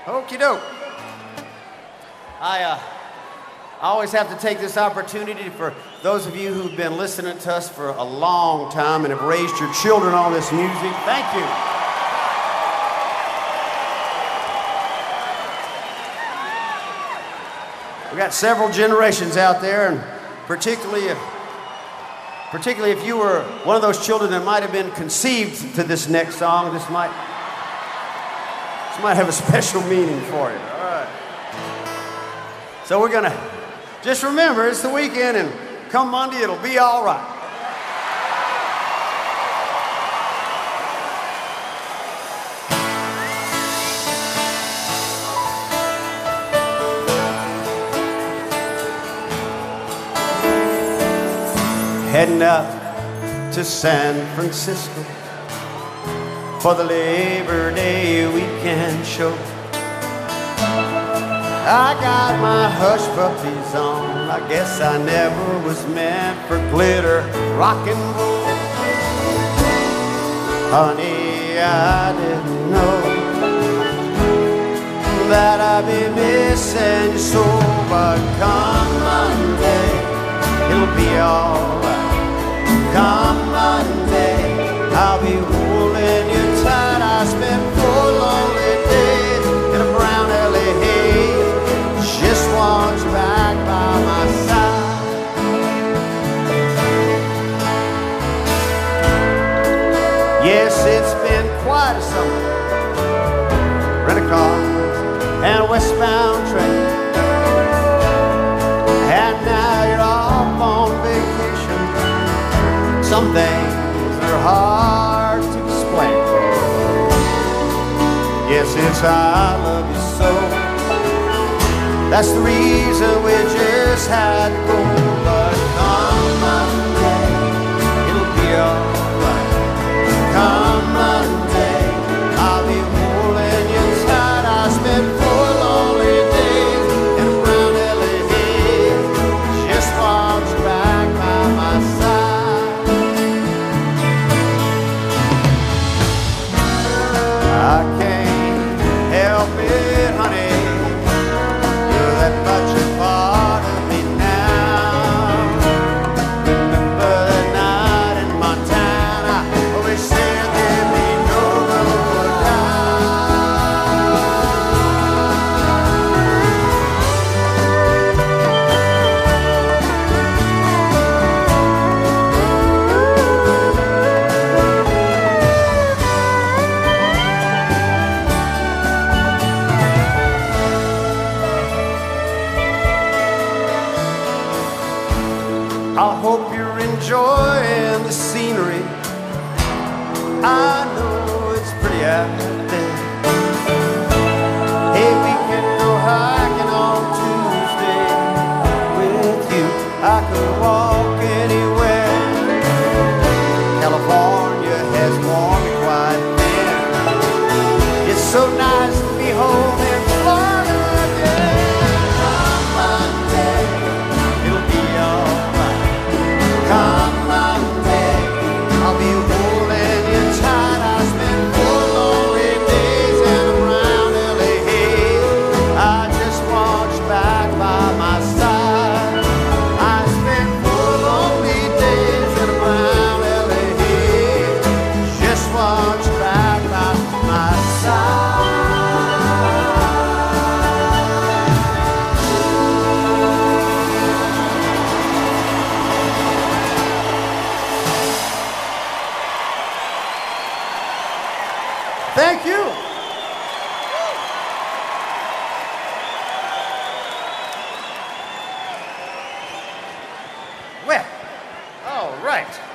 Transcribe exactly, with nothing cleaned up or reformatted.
Okie doke. I, uh, I always have to take this opportunity for those of you who've been listening to us for a long time and have raised your children on this music. Thank you. We got several generations out there, and particularly if, particularly if you were one of those children that might have been conceived to this next song, this might, this might have a special meaning for you. All right. So we're gonna just remember it's the weekend, and come Monday it'll be all right. Heading out to San Francisco for the Labor Day weekend show. I got my hush puppies on. I guess I never was meant for glitter rock and roll. Honey, I didn't know that I'd be missing you so. But come Monday, it'll be alright. Come Monday, I'll be holding you tight. I spent four lonely days in a brown L A haze. Just want you back by my side. Yes, it's been quite a summer. Rent a car and a westbound train, and now you're off on vacation. Some things are hard to explain. Yes, it's I love you so. That's the reason we just had to go. But come Monday, it'll be alright. Come Monday, I'll be holding you tight. I spent four lonely days in a brown L A haze. Just want you back by my side. I can't help it, honey. You're that much a part of me now. Remember that night in Montana when we said there'd be no road I hope you're enjoying the scenery. I know it's pretty out there. Hey, we can go hiking on Tuesday. With you, I could walk anywhere. California has worn me quite thin. It's so nice to be home in Florida again. Come Monday, it'll be alright. Come Monday, I'll be holding you tight. I spent four lonely days in a brown L A haze. I just want you back by my side. I spent four lonely days in a brown L A haze. Just want you back by my side. Thank you. Well, all right.